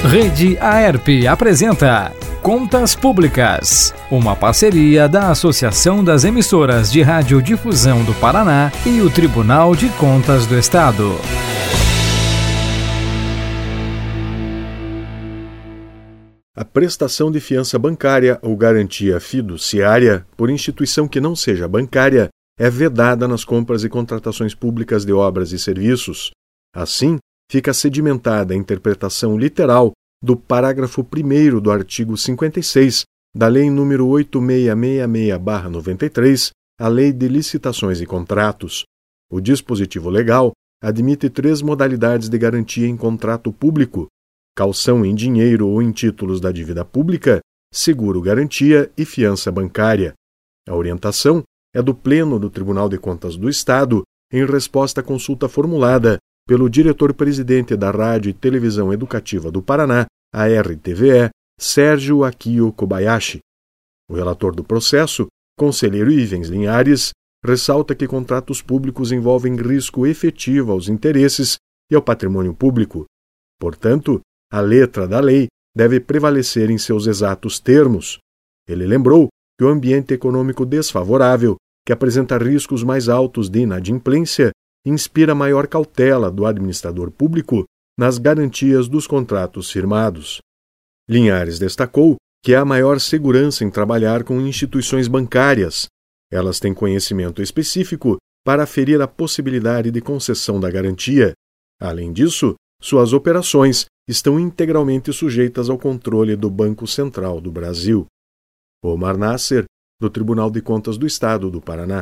Rede Aerp apresenta Contas Públicas, uma parceria da Associação das Emissoras de Radiodifusão do Paraná e o Tribunal de Contas do Estado. A prestação de fiança bancária ou garantia fiduciária por instituição que não seja bancária é vedada nas compras e contratações públicas de obras e serviços. Assim, fica sedimentada a interpretação literal do parágrafo 1º do artigo 56 da Lei nº 8666/93, a Lei de Licitações e Contratos. O dispositivo legal admite 3 modalidades de garantia em contrato público: calção em dinheiro ou em títulos da dívida pública, seguro-garantia e fiança bancária. A orientação é do Pleno do Tribunal de Contas do Estado em resposta à consulta formulada pelo diretor-presidente da Rádio e Televisão Educativa do Paraná, a RTVE, Sérgio Akio Kobayashi. O relator do processo, conselheiro Ivens Linhares, ressalta que contratos públicos envolvem risco efetivo aos interesses e ao patrimônio público. Portanto, a letra da lei deve prevalecer em seus exatos termos. Ele lembrou que o ambiente econômico desfavorável, que apresenta riscos mais altos de inadimplência, inspira maior cautela do administrador público nas garantias dos contratos firmados. Linhares destacou que há maior segurança em trabalhar com instituições bancárias. Elas têm conhecimento específico para aferir a possibilidade de concessão da garantia. Além disso, suas operações estão integralmente sujeitas ao controle do Banco Central do Brasil. Omar Nasser, do Tribunal de Contas do Estado do Paraná.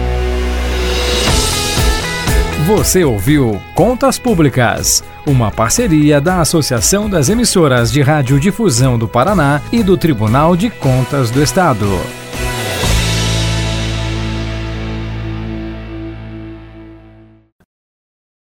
Você ouviu Contas Públicas, uma parceria da Associação das Emissoras de Radiodifusão do Paraná e do Tribunal de Contas do Estado.